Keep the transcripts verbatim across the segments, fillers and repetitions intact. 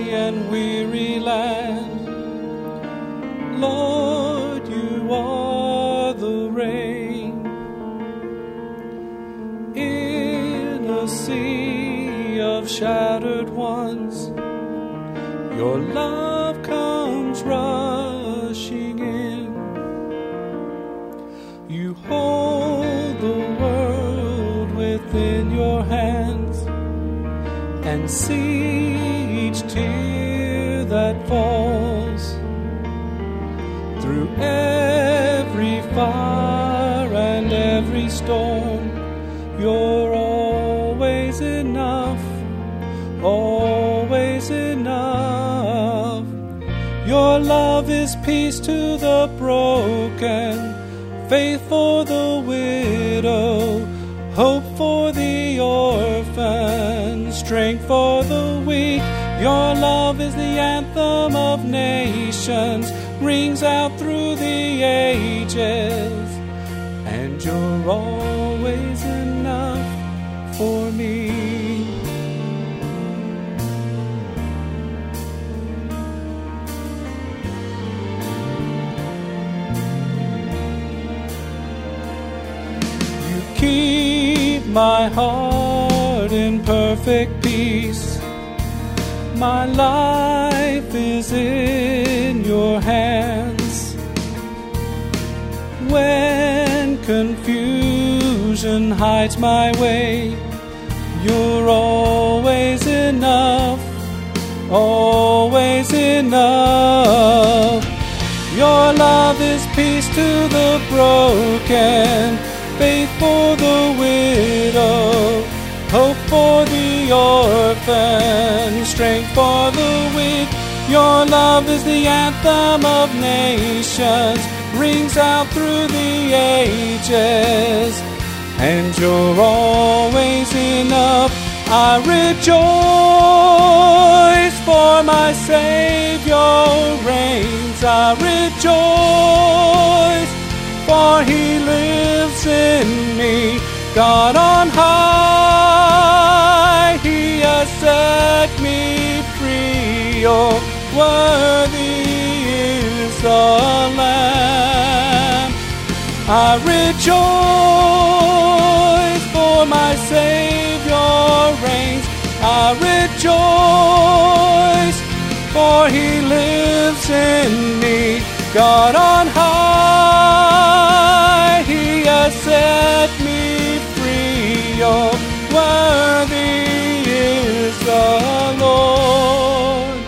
and weary land. Lord, you are the rain in a sea of shattered ones. Your love comes rushing in. You hold the world within your hands and see each tear that falls. Through every fire and every storm, you're always enough, always enough. Your love is peace to the broken, faith for the widow, hope for the orphan, strength for the weak. Your love is the anthem of nations, rings out through the ages, and you're always enough for me. You keep my heart in perfect peace. My life is in your hands. When confusion hides my way, you're always enough, always enough. Your love is peace to the broken, faith for the widow, hope for the orphan, strength for the weak. Your love is the anthem of nations, rings out through the ages, and you're always enough. I rejoice, for my Savior reigns. I rejoice, for he lives in me. God on high, he has set me free. Oh, worthy is the Lamb. I rejoice, for my Savior reigns. I rejoice, for he lives in me. God on high, he has set me free. Oh, worthy is the Lord.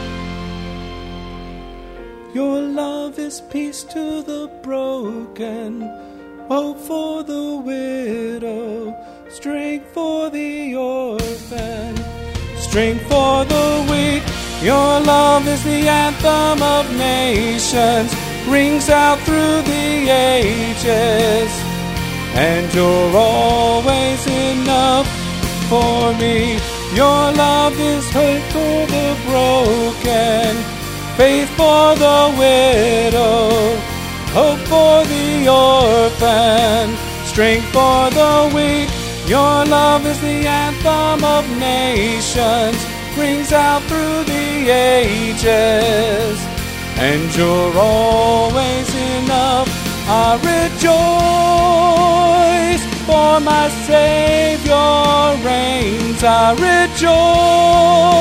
Your love is peace to the broken, hope for the widow, strength for the orphan, strength for the weak. Your love is the anthem of nations, rings out through the ages, and you're always enough for me. Your love is hope for the broken, faith for the widow, hope for the orphan, strength for the weak. Your love is the anthem of nations, rings out through the ages, and you're always enough. I rejoice, for my Savior reigns. I rejoice,